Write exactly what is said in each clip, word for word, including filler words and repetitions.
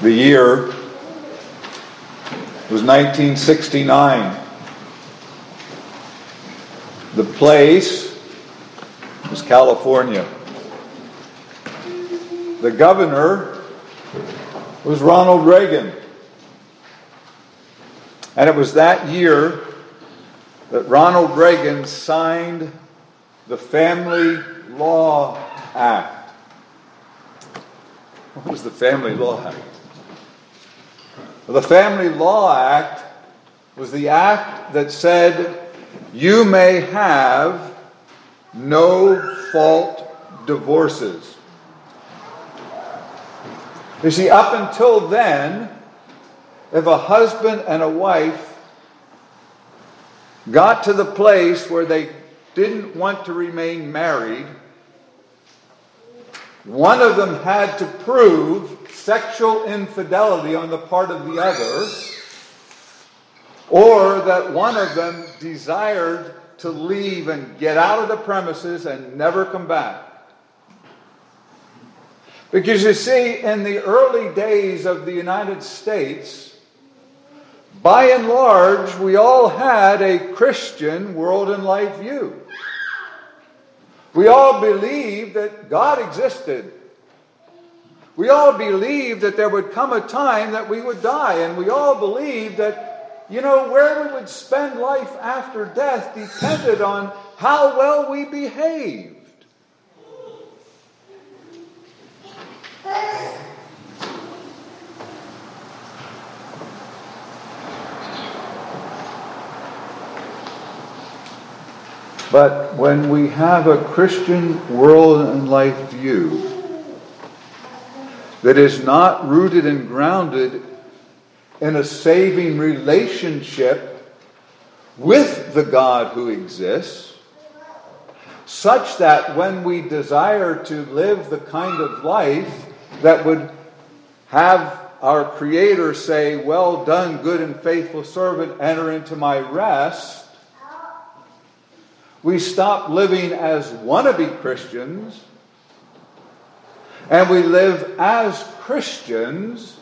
The year was nineteen sixty-nine. The place was California. The governor was Ronald Reagan. And it was that year that Ronald Reagan signed the Family Law Act. What was the Family Law Act? Well, the Family Law Act was the act that said you may have no-fault divorces. You see, up until then, if a husband and a wife got to the place where they didn't want to remain married, one of them had to prove sexual infidelity on the part of the other, or that one of them desired to leave and get out of the premises and never come back. Because you see, in the early days of the United States, by and large, we all had a Christian world and life view. We all believed that God existed. We all believed that there would come a time that we would die. And we all believed that, you know, where we would spend life after death depended on how well we behaved. But when we have a Christian world and life view that is not rooted and grounded in a saving relationship with the God who exists, such that when we desire to live the kind of life that would have our Creator say, "Well done, good and faithful servant, enter into my rest," we stop living as wannabe Christians and we live as Christians.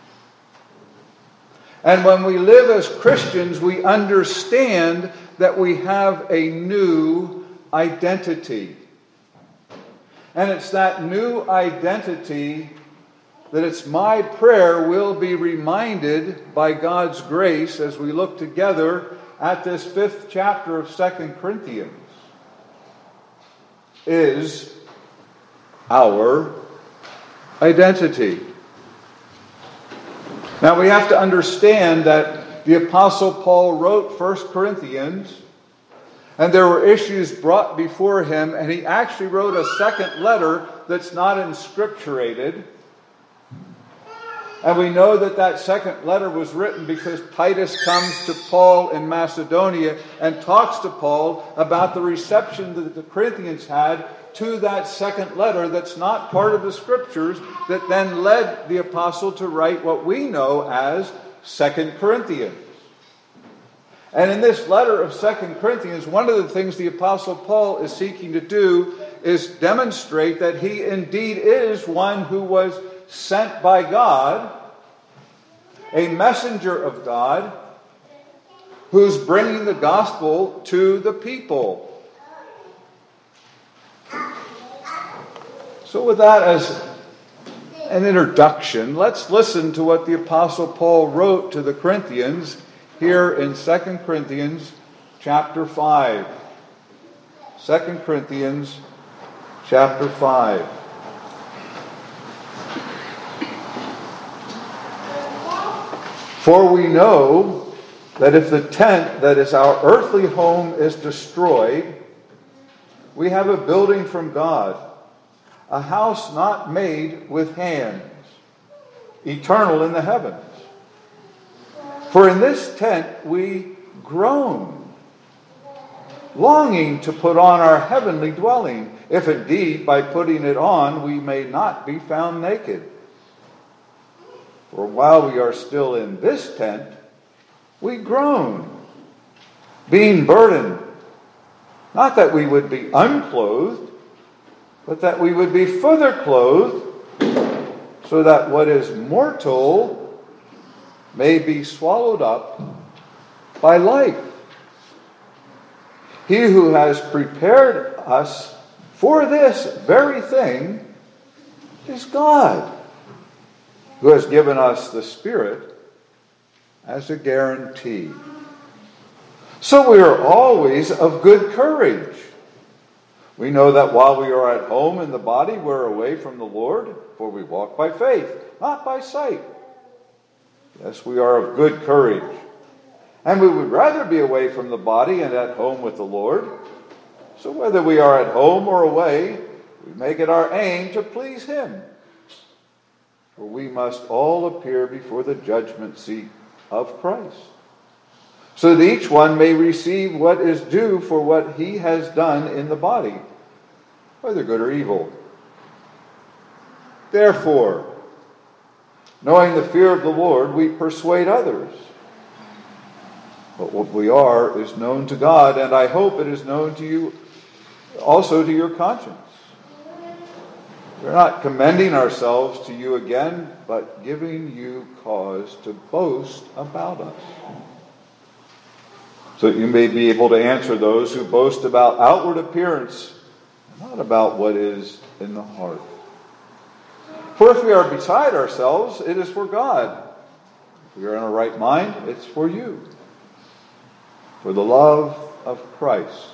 And when we live as Christians, we understand that we have a new identity. And it's that new identity that it's my prayer will be reminded by God's grace as we look together at this fifth chapter of Second Corinthians, is our identity. Now we have to understand that the Apostle Paul wrote First Corinthians, and there were issues brought before him, and he actually wrote a second letter that's not inscripturated. And we know that that second letter was written because Titus comes to Paul in Macedonia and talks to Paul about the reception that the Corinthians had to that second letter that's not part of the Scriptures, that then led the apostle to write what we know as Second Corinthians. And in this letter of Second Corinthians, one of the things the Apostle Paul is seeking to do is demonstrate that he indeed is one who was sent by God, a messenger of God, who's bringing the gospel to the people. So with that as an introduction, let's listen to what the Apostle Paul wrote to the Corinthians here in Second Corinthians chapter five. Second Corinthians chapter five. For we know that if the tent that is our earthly home is destroyed, we have a building from God, a house not made with hands, eternal in the heavens. For in this tent we groan, longing to put on our heavenly dwelling, if indeed by putting it on we may not be found naked. For while we are still in this tent, we groan, being burdened, not that we would be unclothed, but that we would be further clothed, so so that what is mortal may be swallowed up by life. He who has prepared us for this very thing is God, who has given us the Spirit as a guarantee. So we are always of good courage. We know that while we are at home in the body, we're away from the Lord, for we walk by faith, not by sight. Yes, we are of good courage. And we would rather be away from the body and at home with the Lord. So whether we are at home or away, we make it our aim to please Him. For we must all appear before the judgment seat of Christ, so that each one may receive what is due for what he has done in the body, whether good or evil. Therefore, knowing the fear of the Lord, we persuade others. But what we are is known to God, and I hope it is known to you, also to your conscience. We're not commending ourselves to you again, but giving you cause to boast about us, so that you may be able to answer those who boast about outward appearance, not about what is in the heart. For if we are beside ourselves, it is for God. If we are in a right mind, it's for you. For the love of Christ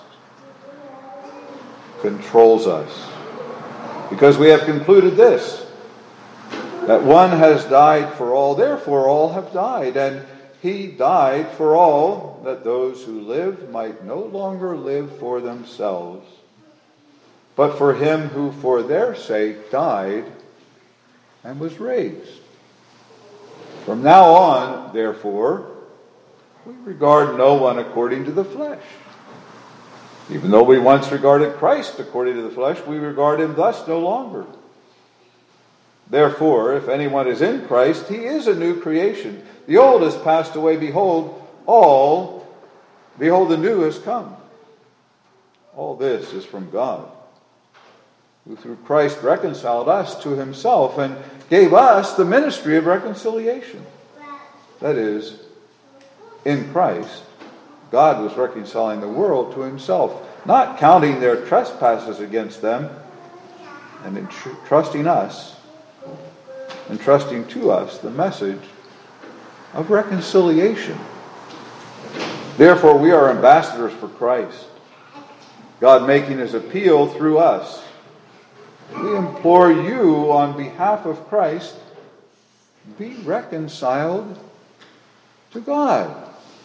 controls us, because we have concluded this, that one has died for all, therefore all have died, and He died for all, that those who live might no longer live for themselves, but for Him who for their sake died and was raised. From now on, therefore, we regard no one according to the flesh. Even though we once regarded Christ according to the flesh, we regard Him thus no longer. Therefore, if anyone is in Christ, he is a new creation. The old has passed away. Behold, all, behold, the new has come. All this is from God, who through Christ reconciled us to Himself and gave us the ministry of reconciliation. That is, in Christ, God was reconciling the world to Himself, not counting their trespasses against them, and entrusting us, entrusting to us the message of reconciliation. Therefore, we are ambassadors for Christ, God making His appeal through us. We implore you on behalf of Christ, be reconciled to God.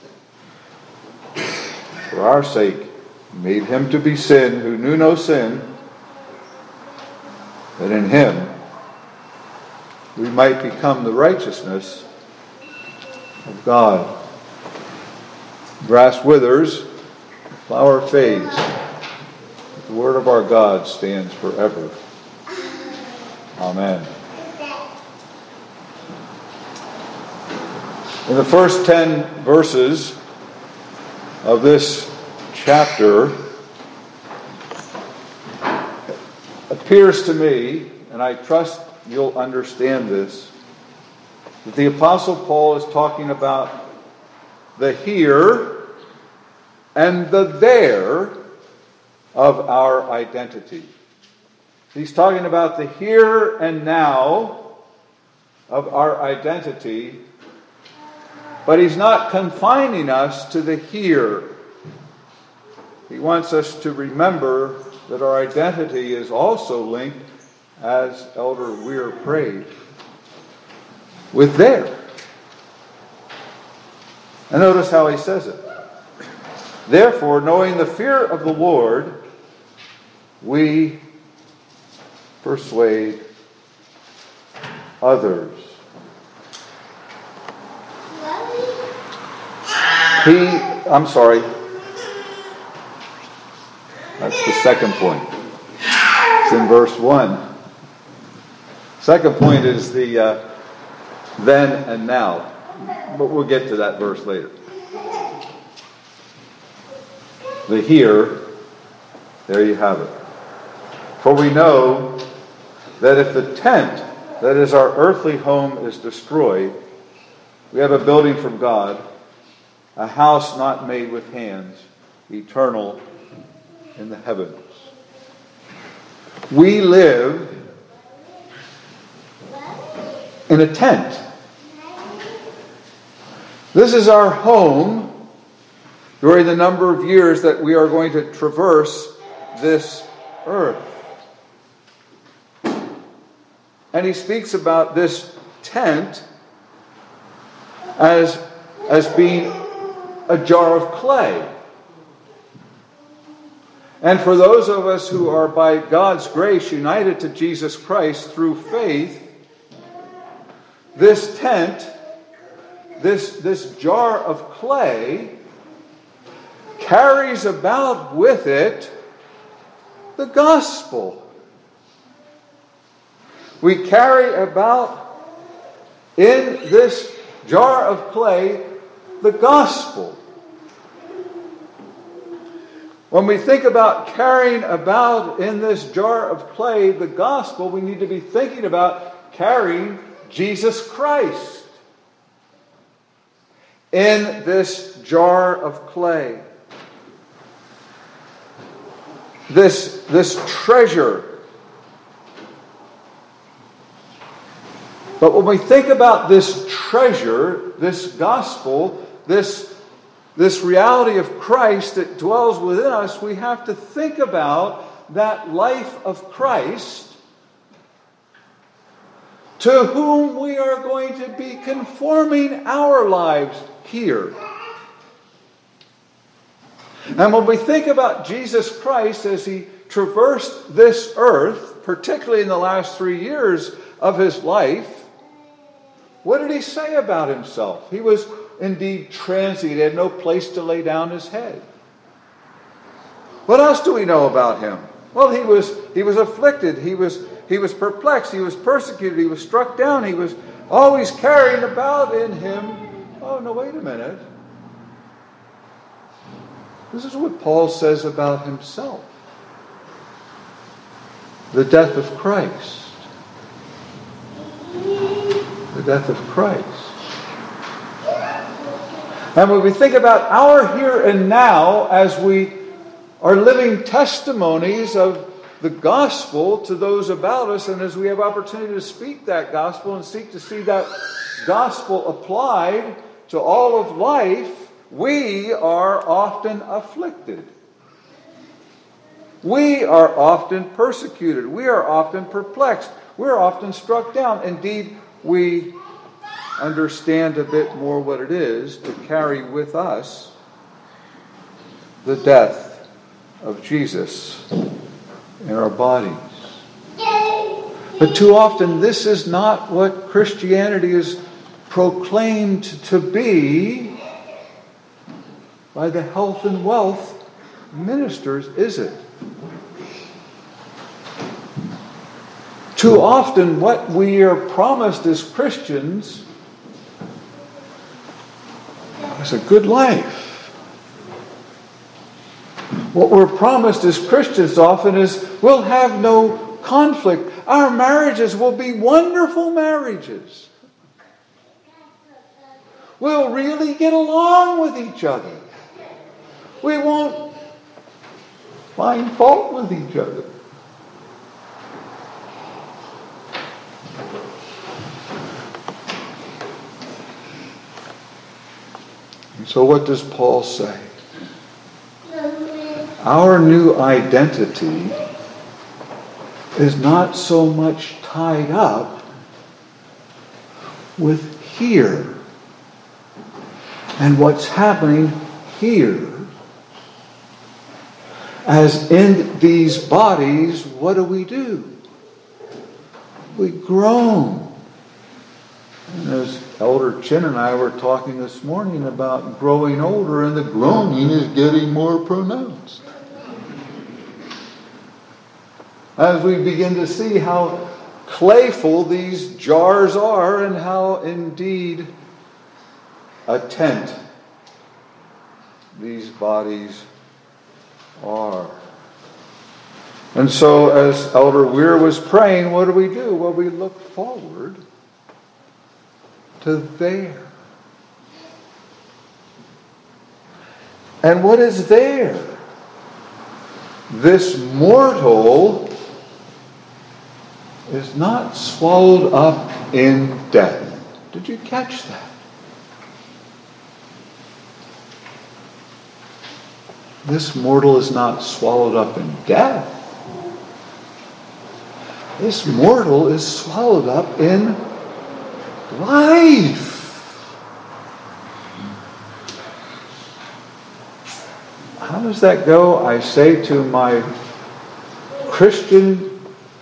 For our sake, He made Him to be sin who knew no sin, that in Him we might become the righteousness of God. Grass withers, the flower fades, but the word of our God stands forever. Amen. In the first ten verses of this chapter, appears to me, and I trust you'll understand this, that the Apostle Paul is talking about the here and the there of our identity. He's talking about the here and now of our identity, but he's not confining us to the here. He wants us to remember that our identity is also linked, as Elder Weir prayed, with there. And notice how he says it. Therefore, knowing the fear of the Lord, we persuade others. He, I'm sorry, that's the second point. It's in verse one. Second point is the uh, then and now. But we'll get to that verse later. The here, there you have it. For we know that if the tent that as our earthly home is destroyed, we have a building from God, a house not made with hands, eternal in the heavens. We live in a tent. This is our home during the number of years that we are going to traverse this earth. And he speaks about this tent as, as being a jar of clay. And for those of us who are by God's grace united to Jesus Christ through faith, this tent, this, this jar of clay, carries about with it the gospel. We carry about in this jar of clay the gospel. When we think about carrying about in this jar of clay the gospel, we need to be thinking about carrying Jesus Christ in this jar of clay. This, this treasure. But when we think about this treasure, this gospel, this, this reality of Christ that dwells within us, we have to think about that life of Christ to whom we are going to be conforming our lives here. And when we think about Jesus Christ as he traversed this earth, particularly in the last three years of his life, what did he say about himself? He was indeed transient. He had no place to lay down his head. What else do we know about him? Well, he was he was afflicted. He was he was perplexed. He was persecuted. He was struck down. He was always carrying about in him. Oh, no, wait a minute. This is what Paul says about himself. The death of Christ. The death of Christ. And when we think about our here and now as we are living testimonies of the gospel to those about us, and as we have opportunity to speak that gospel and seek to see that gospel applied to all of life, we are often afflicted. We are often persecuted. We are often perplexed. We're often struck down. Indeed, we understand a bit more what it is to carry with us the death of Jesus in our bodies. But too often this is not what Christianity is proclaimed to be by the health and wealth ministers, is it? Too often what we are promised as Christians is a good life. What we're promised as Christians often is we'll have no conflict. Our marriages will be wonderful marriages. We'll really get along with each other. We won't find fault with each other. And so what does Paul say? Our new identity is not so much tied up with here and what's happening here. As in these bodies, what do we do? We groan. And as Elder Chin and I were talking this morning about growing older, and the groaning is getting more pronounced. As we begin to see how clayful these jars are and how indeed a tent these bodies are. And so as Elder Weir was praying, what do we do? Well, we look forward to there. And what is there? This mortal is not swallowed up in death. Did you catch that? This mortal is not swallowed up in death. This mortal is swallowed up in life. How does that go? I say to my Christian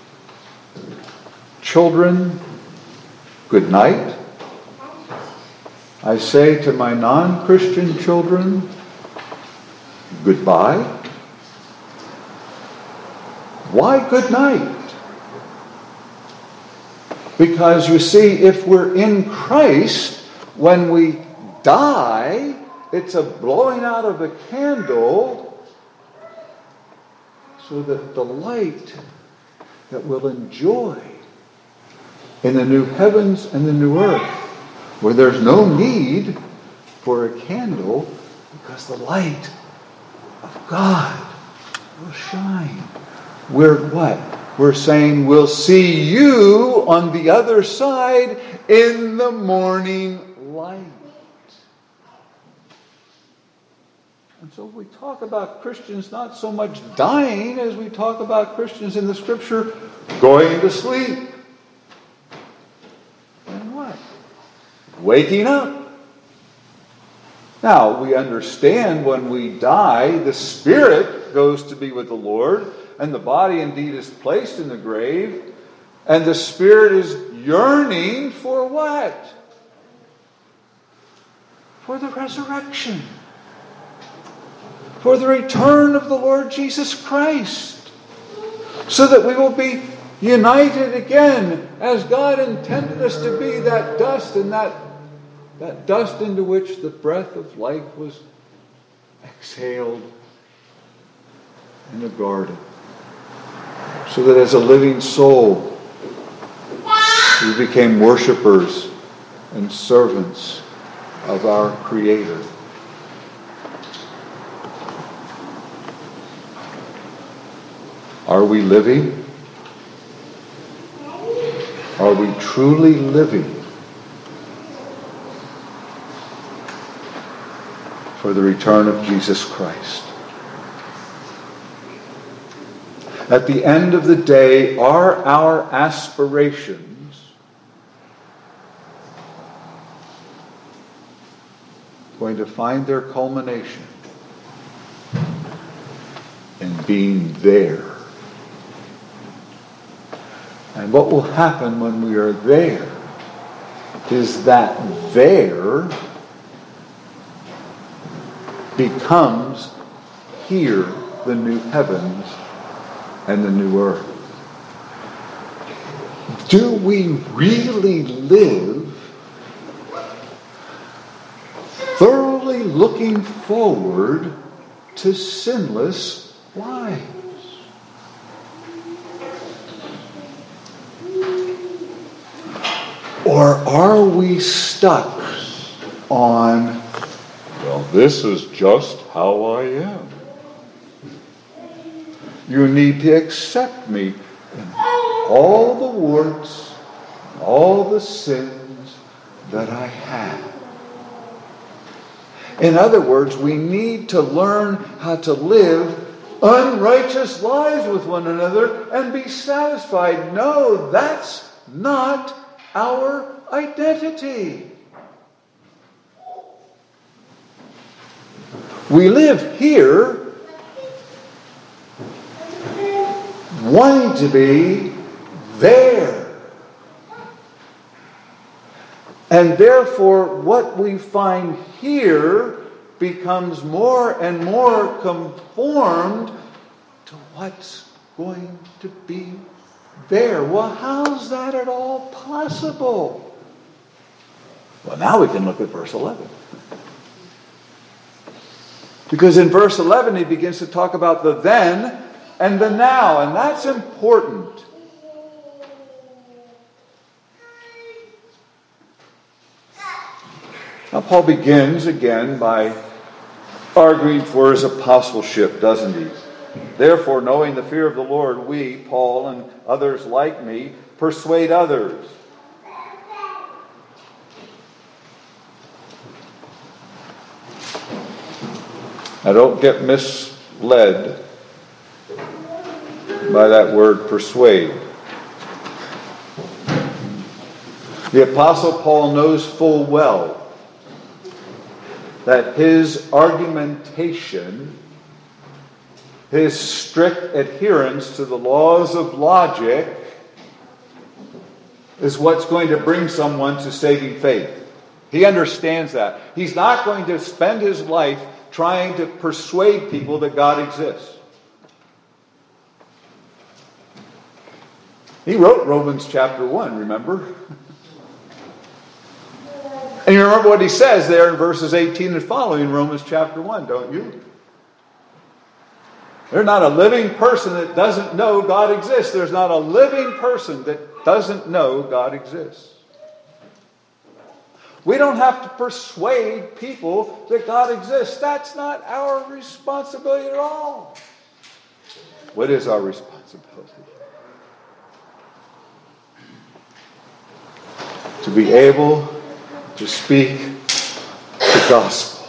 children, good night. I say to my non-Christian children, goodbye. Why good night? Because you see, if we're in Christ, when we die, it's a blowing out of a candle so that the light that we'll enjoy in the new heavens and the new earth, where there's no need for a candle because the light of God will shine. We're what? We're saying we'll see you on the other side in the morning light. And so we talk about Christians not so much dying as we talk about Christians in the Scripture going to sleep. And what? Waking up. Now, we understand when we die, the spirit goes to be with the Lord, and the body indeed is placed in the grave, and the spirit is yearning for what? For the resurrection. For the return of the Lord Jesus Christ. So that we will be united again as God intended us to be, that dust and that, that dust into which the breath of life was exhaled in the garden. So that as a living soul, we became worshipers and servants of our Creator. Are we living? Are we truly living for the return of Jesus Christ? At the end of the day, are our aspirations going to find their culmination in being there? And what will happen when we are there is that there becomes here the new heavens and the new earth. Do we really live thoroughly looking forward to sinless lives? Or are we stuck on, well, this is just how I am. You need to accept me in all the warts, all the sins that I have. In other words, we need to learn how to live unrighteous lives with one another and be satisfied. No, that's not our identity. We live here wanting to be there. And therefore, what we find here becomes more and more conformed to what's going to be there. Well, how's that at all possible? Well, now we can look at verse eleven. Because in verse eleven, he begins to talk about the then and the now. And that's important. Now, Paul begins again by arguing for his apostleship, doesn't he? Therefore, knowing the fear of the Lord, we, Paul, and others like me, persuade others. Now, don't get misled by that word persuade. The Apostle Paul knows full well that his argumentation, his strict adherence to the laws of logic, is what's going to bring someone to saving faith. He understands that. He's not going to spend his life trying to persuade people that God exists. He wrote Romans chapter one, remember? And you remember what he says there in verses eighteen and following, Romans chapter one, don't you? There's not a living person that doesn't know God exists. There's not a living person that doesn't know God exists. We don't have to persuade people that God exists. That's not our responsibility at all. What is our responsibility? To be able to speak the gospel.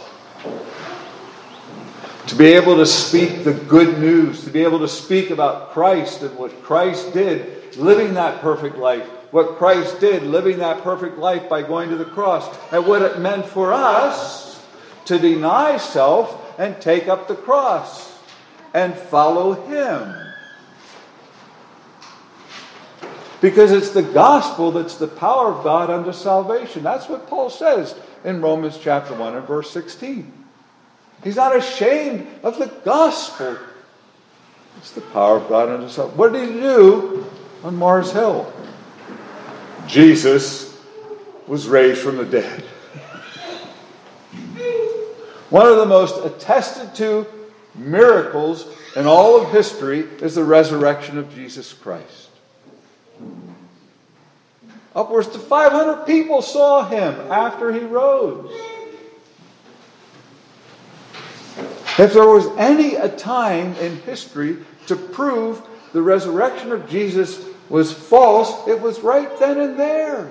To be able to speak the good news. To be able to speak about Christ and what Christ did, living that perfect life. What Christ did, living that perfect life by going to the cross. And what it meant for us to deny self and take up the cross and follow Him. Because it's the gospel that's the power of God unto salvation. That's what Paul says in Romans chapter one and verse sixteen. He's not ashamed of the gospel. It's the power of God unto salvation. What did he do on Mars Hill? Jesus was raised from the dead. One of the most attested to miracles in all of history is the resurrection of Jesus Christ. Upwards to five hundred people saw him after he rose. If there was any a time in history to prove the resurrection of Jesus was false, it was right then and there.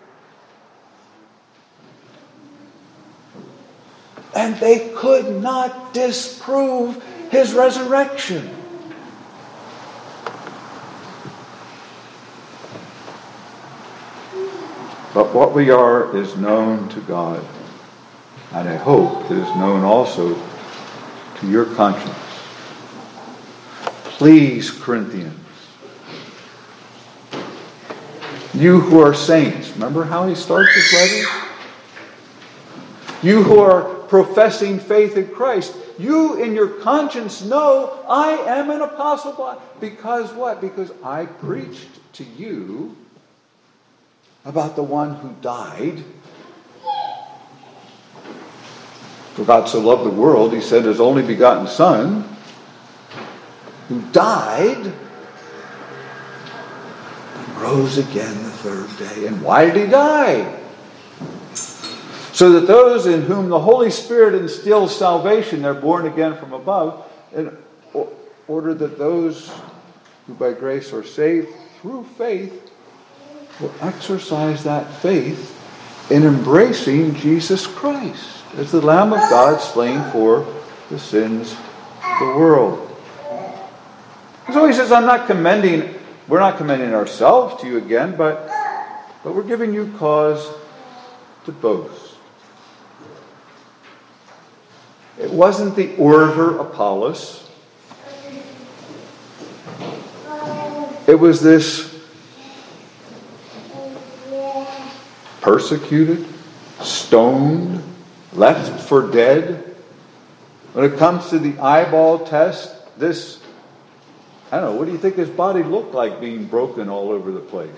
And they could not disprove his resurrection. But what we are is known to God. And I hope it is known also to your conscience. Please, Corinthians, you who are saints, remember how he starts his letter? You who are professing faith in Christ, you in your conscience know I am an apostle. Because what? Because I preached to you about the one who died. For God so loved the world, he sent his only begotten Son, who died and rose again the third day. And why did he die? So that those in whom the Holy Spirit instills salvation, they're born again from above, in order that those who by grace are saved through faith will exercise that faith in embracing Jesus Christ as the Lamb of God slain for the sins of the world. So he says, I'm not commending, we're not commending ourselves to you again, but, but we're giving you cause to boast. It wasn't the orator Apollos. It was this persecuted, stoned, left for dead. When it comes to the eyeball test, this, I don't know, what do you think his body looked like being broken all over the place?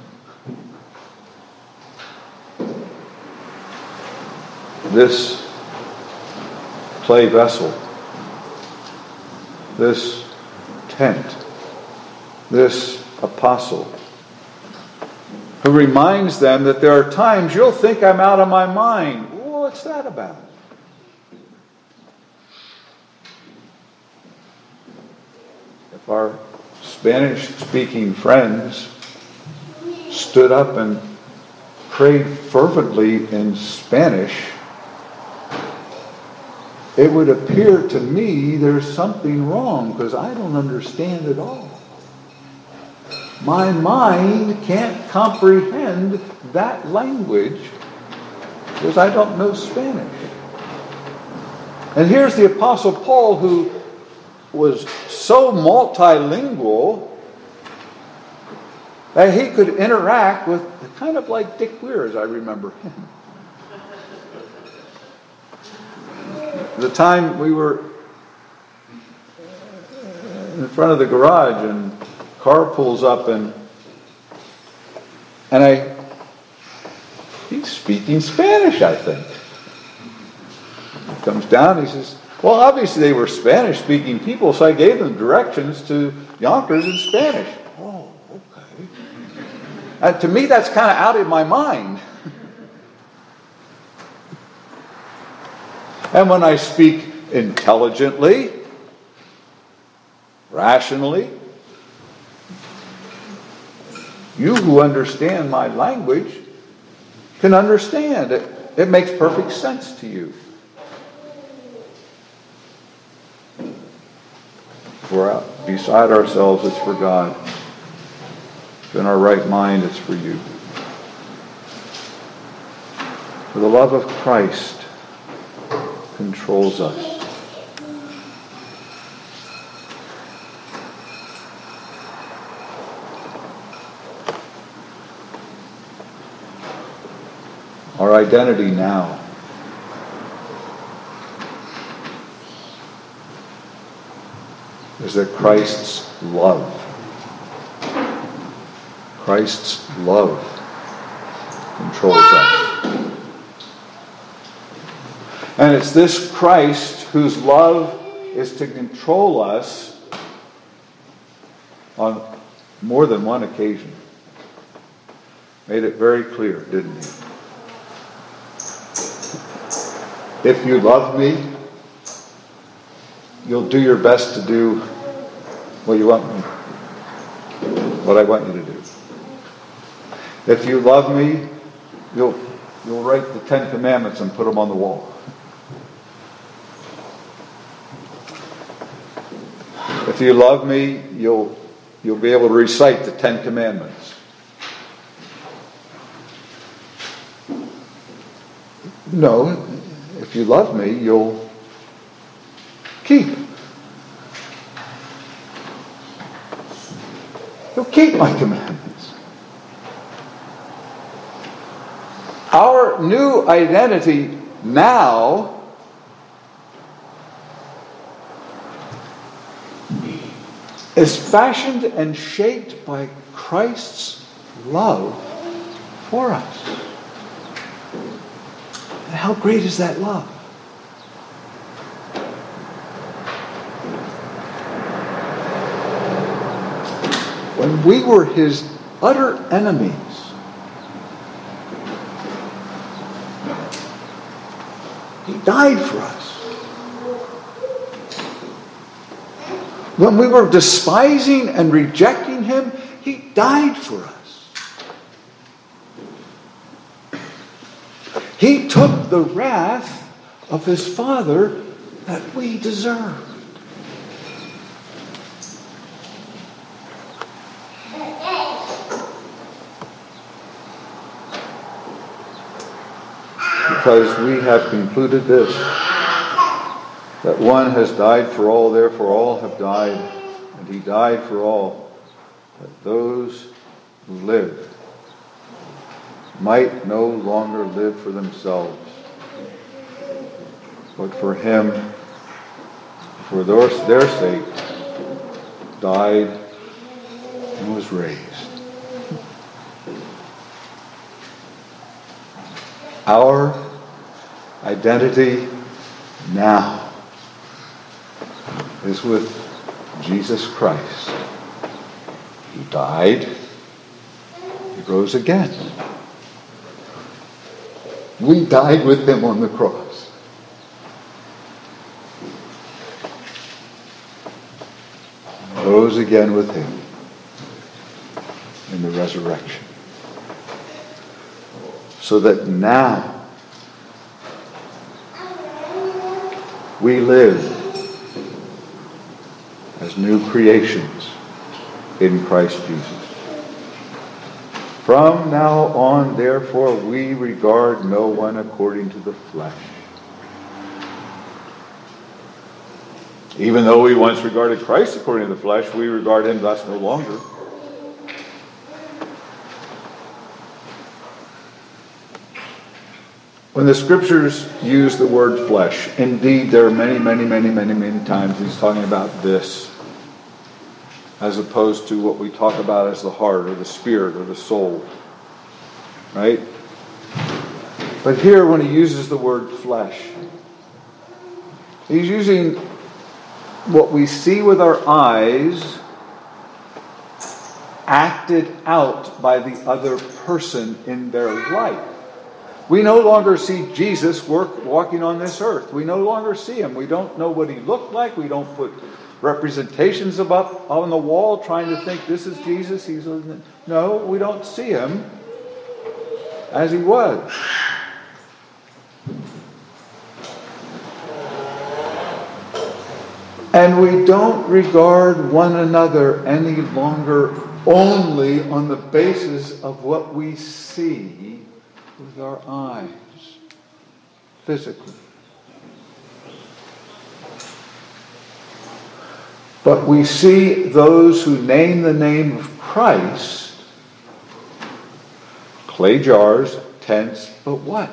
This clay vessel, this tent. This apostle, who reminds them that there are times you'll think I'm out of my mind. Well, what's that about? If our Spanish-speaking friends stood up and prayed fervently in Spanish, it would appear to me there's something wrong because I don't understand at all. My mind can't comprehend that language because I don't know Spanish. And here's the Apostle Paul, who was so multilingual that he could interact with kind of like Dick Weir, as I remember him. The time we were in front of the garage and car pulls up and and I he's speaking Spanish, I think. He comes down, he says, well, obviously they were Spanish-speaking people, so I gave them directions to Yonkers in Spanish. Oh, okay. And to me, that's kind of out of my mind. And when I speak intelligently, rationally, you who understand my language can understand it. It makes perfect sense to you. If we're out beside ourselves, it's for God. If in our right mind, it's for you. For the love of Christ controls us. Our identity now is that Christ's love, Christ's love controls us. And it's this Christ whose love is to control us on more than one occasion. Made it very clear, didn't he? If you love me, you'll do your best to do what you want me, what I want you to do. If you love me, you'll you'll write the Ten Commandments and put them on the wall. If you love me, you'll you'll be able to recite the Ten Commandments. No, if you love me, you'll keep. You'll keep my commandments. Our new identity now is fashioned and shaped by Christ's love for us. And how great is that love? When we were his utter enemies, he died for us. When we were despising and rejecting him, he died for us. He took the wrath of his Father that we deserved. Because we have concluded this, that one has died for all, therefore all have died, and he died for all, that those who live might no longer live for themselves, but for him, for their, their sake, died and was raised. Our identity now is with Jesus Christ. He died. He rose again. We died with him on the cross. Rose again with him in the resurrection. So that now we live as new creations in Christ Jesus. From now on, therefore, we regard no one according to the flesh. Even though we once regarded Christ according to the flesh, we regard him thus no longer. When the scriptures use the word flesh, indeed there are many, many, many, many, many times he's talking about this, as opposed to what we talk about as the heart or the spirit or the soul. Right? But here when he uses the word flesh, he's using what we see with our eyes acted out by the other person in their life. We no longer see Jesus work, walking on this earth. We no longer see him. We don't know what he looked like. We don't put representations of up on the wall trying to think this is Jesus. He's no, we don't see him as he was. And we don't regard one another any longer only on the basis of what we see with our eyes, physically. But we see those who name the name of Christ, clay jars, tents, but what?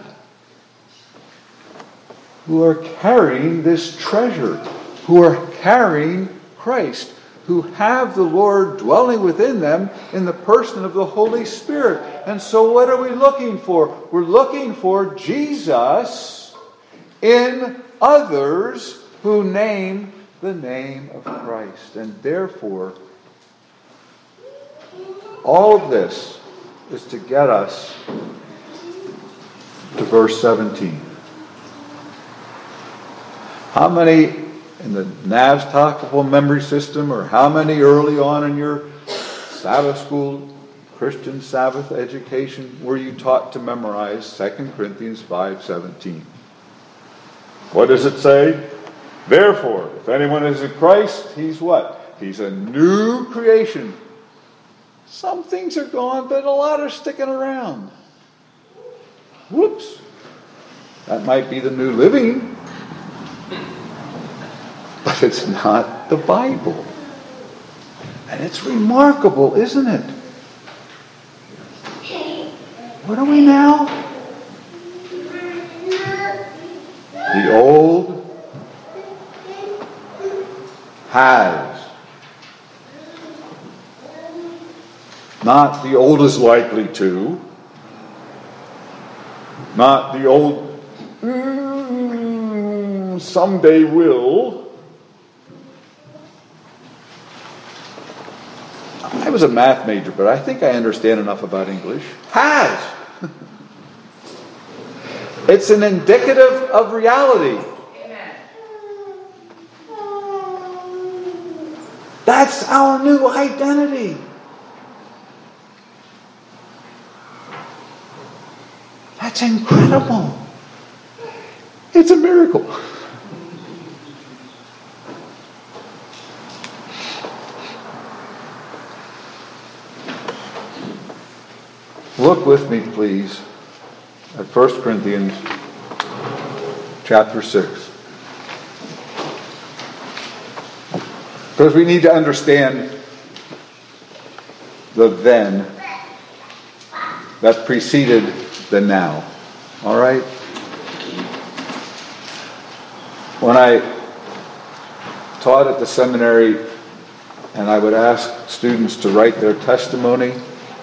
Who are carrying this treasure, who are carrying Christ, who have the Lord dwelling within them in the person of the Holy Spirit. And so what are we looking for? We're looking for Jesus in others who name the name of Christ. And therefore, all of this is to get us to verse seventeen. How many in the N A V's Topical Memory System, or how many early on in your Sabbath school, Christian Sabbath education, were you taught to memorize Second Corinthians five seventeen? What does it say? Therefore, if anyone is in Christ, he's what? He's a new creation. Some things are gone, but a lot are sticking around. Whoops. That might be the New Living. But it's not the Bible. And it's remarkable, isn't it? What are we now? The old has. Not the old is likely to. Not the old mm, someday will. I was a math major, but I think I understand enough about English. Has. It's an indicative of reality. Amen. That's our new identity. That's incredible. It's a miracle. Look with me, please, at First Corinthians chapter six. Because we need to understand the then that preceded the now. All right? When I taught at the seminary and I would ask students to write their testimony,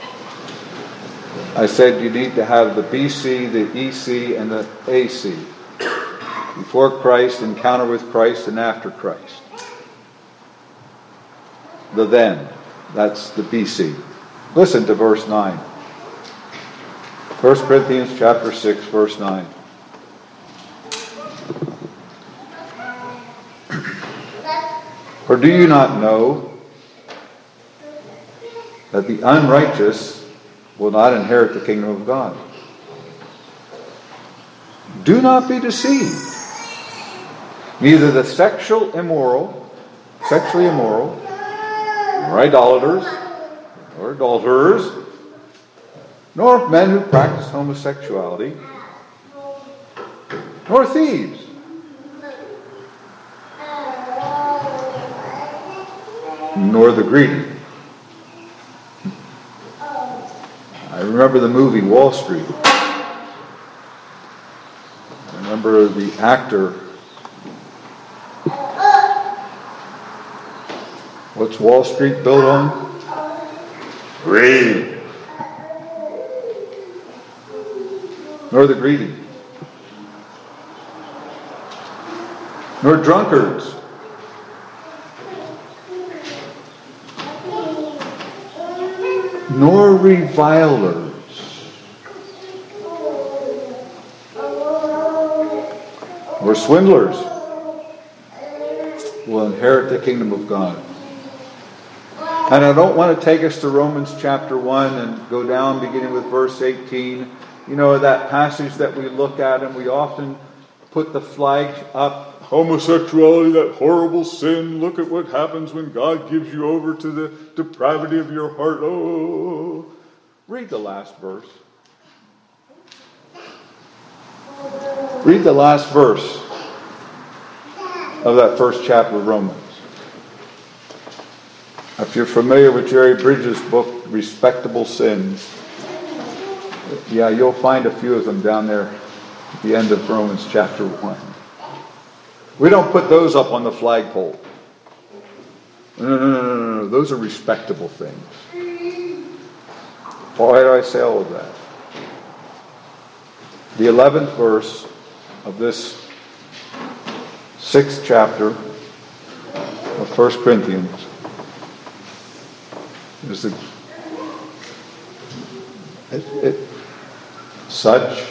I said you need to have the B C, the E C, and the A C. Before Christ, encounter with Christ, and after Christ. the then. That's the B C. Listen to verse nine. First Corinthians chapter six, verse nine. For do you not know that the unrighteous will not inherit the kingdom of God? Do not be deceived. Neither the sexual immoral, sexually immoral, nor idolaters, nor adulterers, nor men who practice homosexuality, nor thieves, nor the greedy. I remember the movie Wall Street. I remember the actor. What's Wall Street built on? Greed. Nor the greedy. Nor drunkards. Nor revilers. Nor swindlers will inherit the kingdom of God. And I don't want to take us to Romans chapter one and go down beginning with verse eighteen. You know, that passage that we look at and we often put the flag up. Homosexuality, that horrible sin. Look at what happens when God gives you over to the depravity of your heart. Oh, read the last verse. Read the last verse of that first chapter of Romans. If you're familiar with Jerry Bridges' book, Respectable Sins, yeah, you'll find a few of them down there at the end of Romans chapter one. We don't put those up on the flagpole. No, no, no, no, no, no. Those are respectable things. Why do I say all of that? The eleventh verse of this sixth chapter of First Corinthians is the it, it, such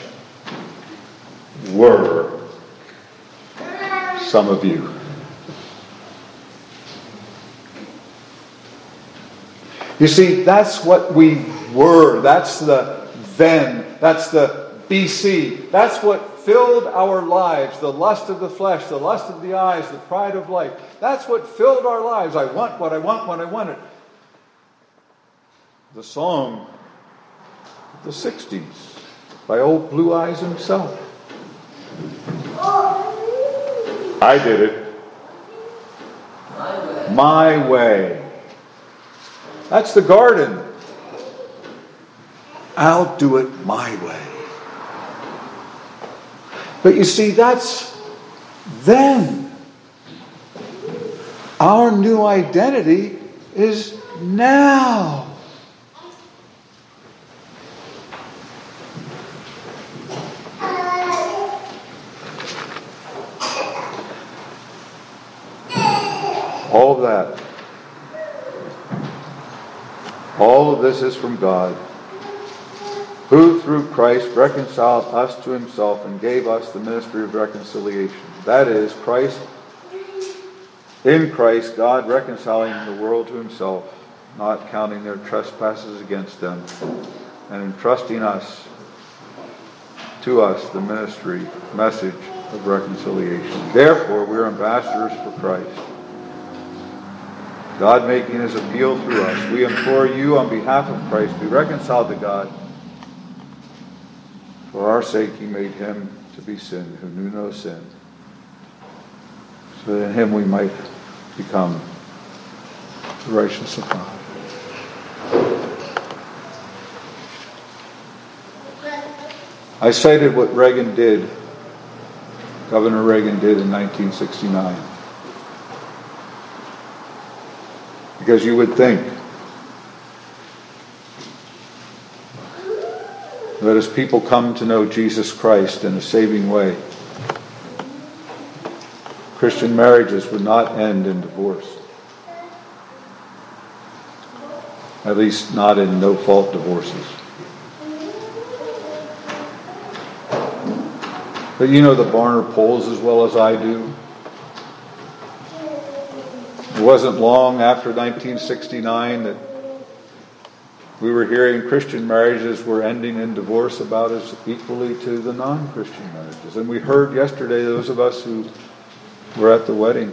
were some of you. You see, that's what we were. That's the then. That's the B C. That's what filled our lives. The lust of the flesh, the lust of the eyes, the pride of life. That's what filled our lives. I want what I want when I want it. The song of the sixties by old Blue Eyes himself. I did it. My way. My way. That's the garden. I'll do it my way. But you see, that's then. Our new identity is now. All of that. All of this is from God, who through Christ reconciled us to himself and gave us the ministry of reconciliation. That is, Christ, in Christ, God reconciling the world to himself, not counting their trespasses against them, and entrusting us, to us, the ministry, message of reconciliation. Therefore, we are ambassadors for Christ, God making his appeal through us. We implore you on behalf of Christ, be reconciled to God. For our sake he made him to be sin, who knew no sin, so that in him we might become the righteousness of God. I cited what Reagan did, Governor Reagan did in nineteen sixty-nine. Because you would think that as people come to know Jesus Christ in a saving way, Christian marriages would not end in divorce. At least not in no-fault divorces. But you know the Barner polls as well as I do. It wasn't long after nineteen sixty-nine that we were hearing Christian marriages were ending in divorce about as equally to the non-Christian marriages. And we heard yesterday, those of us who were at the wedding,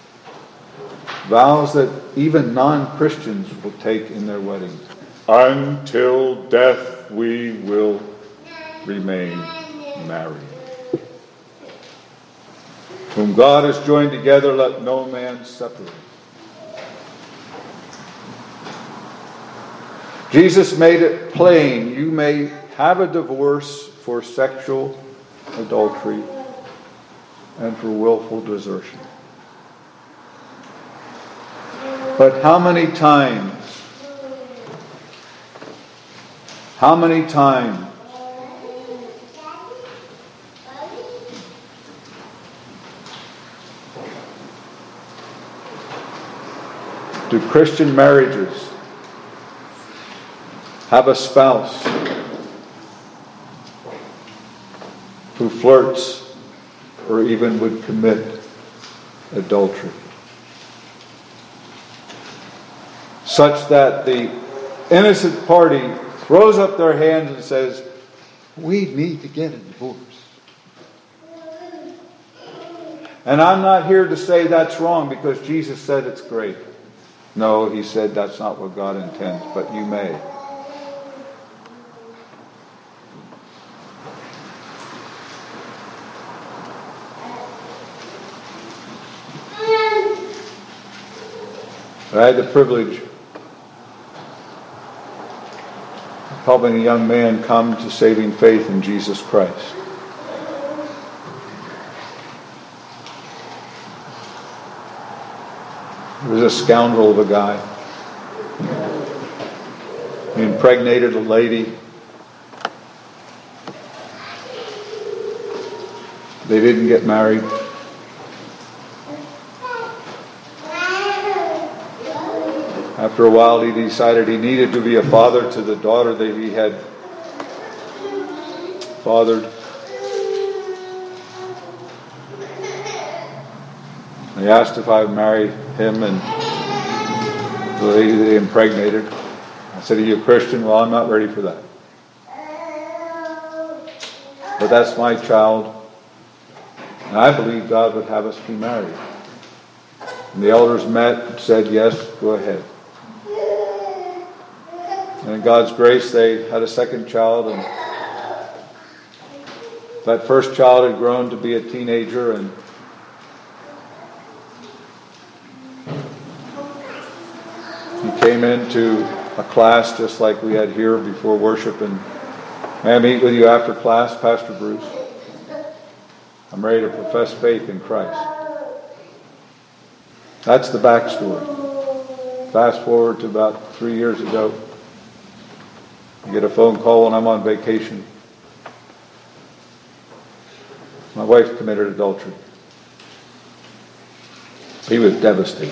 vows that even non-Christians will take in their weddings. Until death we will remain married. Whom God has joined together, let no man separate. Jesus made it plain, you may have a divorce for sexual adultery and for willful desertion. But how many times, how many times do Christian marriages have a spouse who flirts or even would commit adultery, such that the innocent party throws up their hands and says, we need to get a divorce? And I'm not here to say that's wrong because Jesus said it's great. No, he said that's not what God intends, but you may. I had the privilege of helping a young man come to saving faith in Jesus Christ. He was a scoundrel of a guy. He impregnated a lady. They didn't get married. After a while, he decided he needed to be a father to the daughter that he had fathered. He asked if I would marry him and the lady that he impregnated. I said, are you a Christian? Well, I'm not ready for that. But that's my child. And I believe God would have us be married. And the elders met and said, yes, go ahead. And in God's grace, they had a second child, and that first child had grown to be a teenager, and he came into a class just like we had here before worship, and may I meet with you after class, Pastor Bruce? I'm ready to profess faith in Christ. That's the backstory. Fast forward to about three years ago. I get a phone call when I'm on vacation. My wife committed adultery. He was devastated.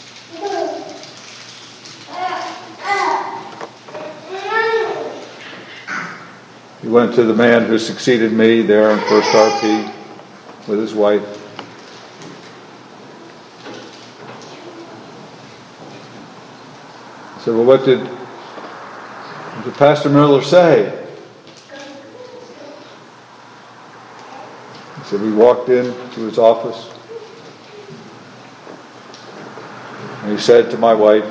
He went to the man who succeeded me there in First R P with his wife. I said, well, what did, what did Pastor Miller say? He said, we walked into his office, and he said to my wife,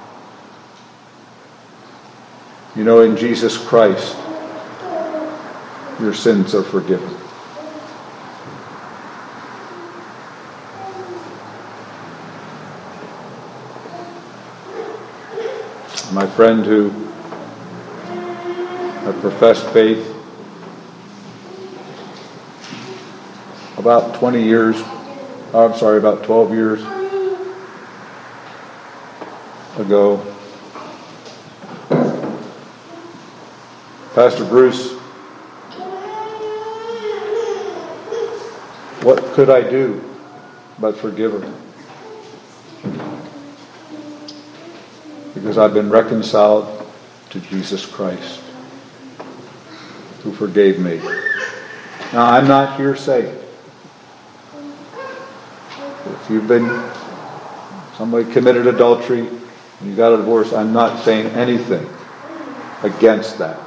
you know, in Jesus Christ, your sins are forgiven. My friend who had professed faith about twenty years, oh, I'm sorry, about twelve years ago, Pastor Bruce, what could I do but forgive her? because I've been reconciled to Jesus Christ, who forgave me. Now, I'm not here saying, if you've been, somebody committed adultery, and you got a divorce, I'm not saying anything against that.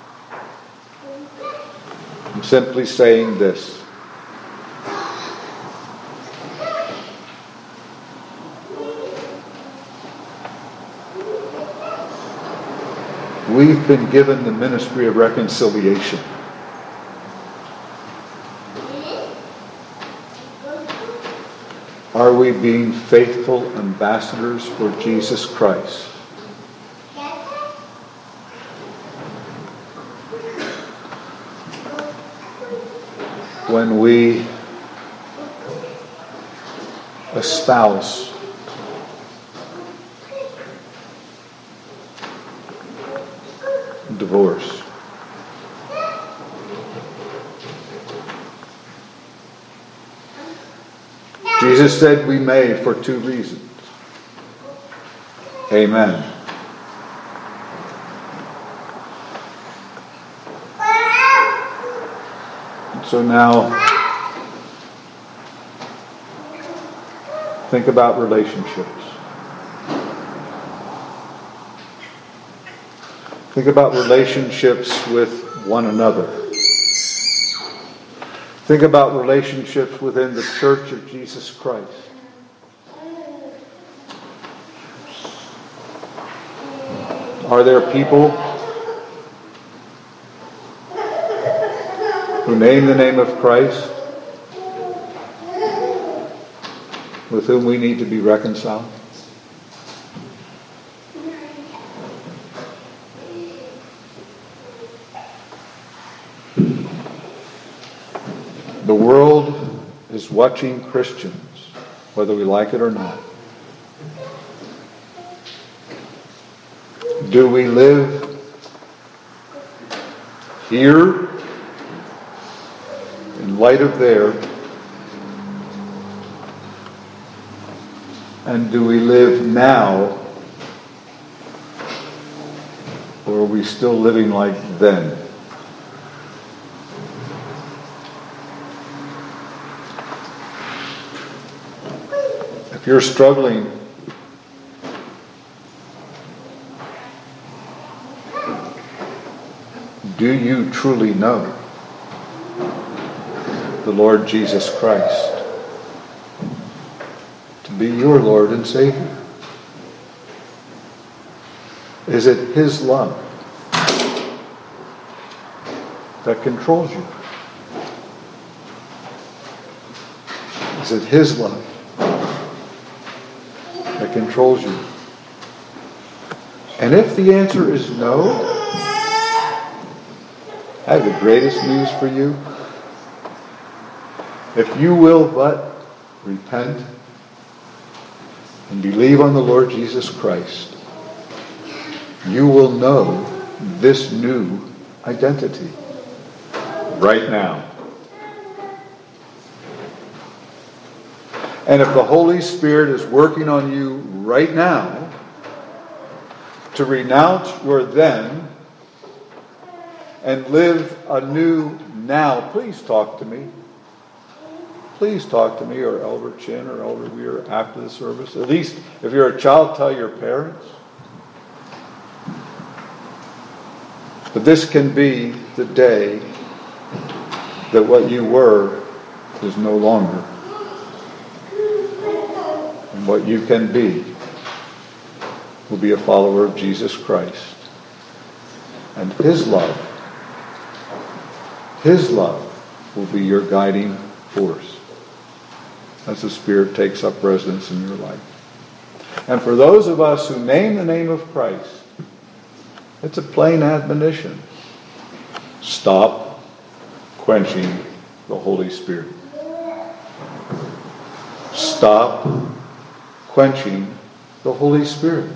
I'm simply saying this. We've been given the ministry of reconciliation. Are we being faithful ambassadors for Jesus Christ? When we espouse divorce. Jesus said we may for two reasons. Amen. So now, think about relationships. Think about relationships with one another. Think about relationships within the Church of Jesus Christ. Are there people who name the name of Christ with whom we need to be reconciled? The world is watching Christians, whether we like it or not. Do we live here in light of there? And do we live now? Or are we still living like then? If you're struggling do you truly know the Lord Jesus Christ to be your Lord and Savior? Is it His love that controls you? Is it His love that controls you? And if the answer is no, I have the greatest news for you. If you will but repent and believe on the Lord Jesus Christ, you will know this new identity right now. And if the Holy Spirit is working on you right now to renounce your then and live a new now, please talk to me. Please talk to me or Elder Chin or Elder Weir after the service. At least if you're a child, tell your parents. But this can be the day that what you were is no longer. And what you can be will be a follower of Jesus Christ. And His love, His love will be your guiding force as the Spirit takes up residence in your life. And for those of us who name the name of Christ, it's a plain admonition. Stop quenching the Holy Spirit. Stop quenching the Holy Spirit.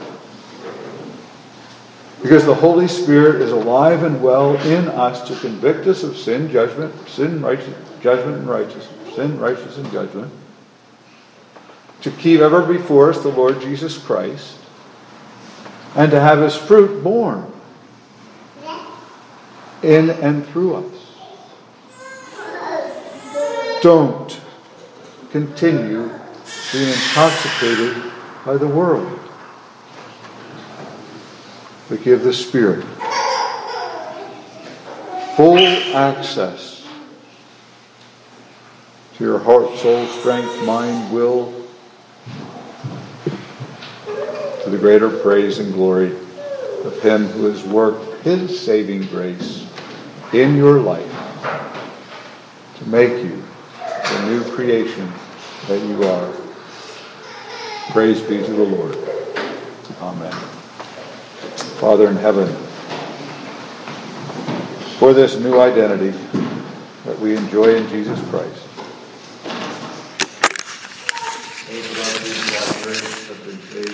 Because the Holy Spirit is alive and well in us to convict us of sin, judgment, sin, righteous, judgment, and righteousness, sin, righteousness, and judgment. To keep ever before us the Lord Jesus Christ. and to have his fruit borne in and through us. Don't continue being intoxicated by the world, but give the Spirit full access to your heart, soul, strength, mind, will, to the greater praise and glory of Him who has worked His saving grace in your life to make you the new creation that you are. Praise be to the Lord. Amen. Father in heaven, for this new identity that we enjoy in Jesus Christ, those of us who by grace have been saved